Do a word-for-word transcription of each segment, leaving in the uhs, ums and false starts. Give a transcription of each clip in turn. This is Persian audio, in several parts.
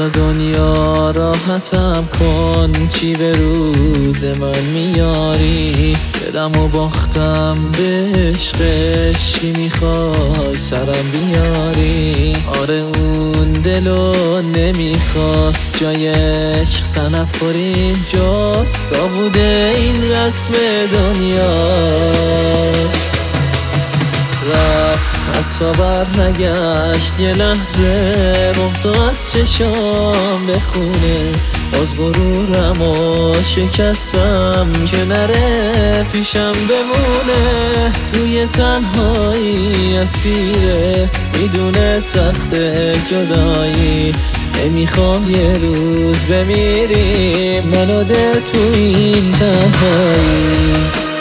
بسا دنیا راحتم کن، چی به روز من میاری؟ دلمو باختم به عشقش، چی میخوای سرم بیاری؟ آره اون دلو نمیخواست، جای عشق تنفر اینجاست، سابوده این رسم دنیاست. رفت حتی بر نگشت، یه لحظه بغضو از چشام بخونه، باز غرورم و شکستم که نره پیشم بمونه. توی تنهایی اسیره، میدونه سخت جدایی، نمیخوام یه روز بمیری منو دل تو این تنهایی.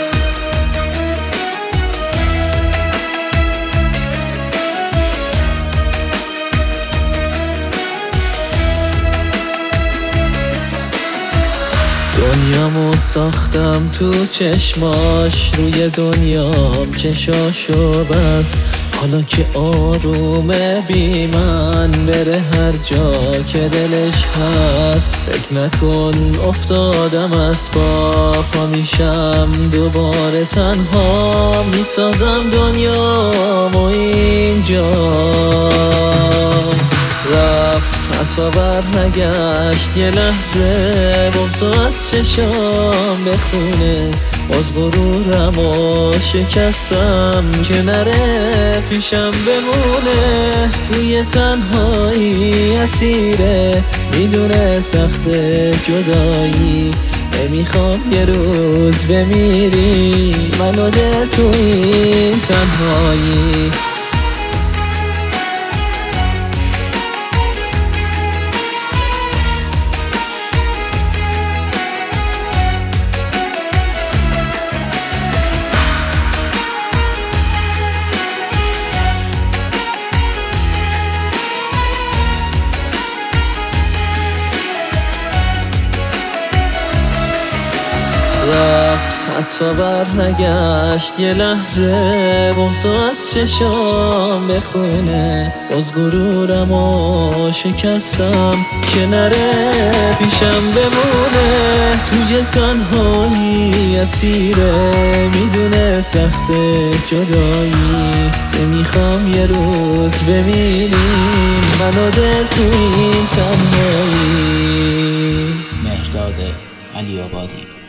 دنیامو ساختم تو چشماش، روی دنیام چشاشو بس، حالا که آرومه بی من بره هر جا که دلش هست. فکر نکن افتادم از پا، پا میشم دوباره تنها، میسازم دنیامو اینجا. رفت حتی بر نگشت، یه لحظه بغضو از چشام بخونه، باز غرورم و شکستم که نره پیشم بمونه. توی تنهایی اسیره، میدونه سخت جدایی، نمیخوام یه روز بمیری منو دل تو این تنهایی. رفت حتی بر نگشت، یه لحظه بغضو از چشام بخونه، باز غرورم و شکستم که نره پیشم بمونه. توی تنهایی اسیره، میدونه سخت جدایی، نمیخوام یه روز بمیریم منو دل تو این تنهایی. مهرداد علی آبادی.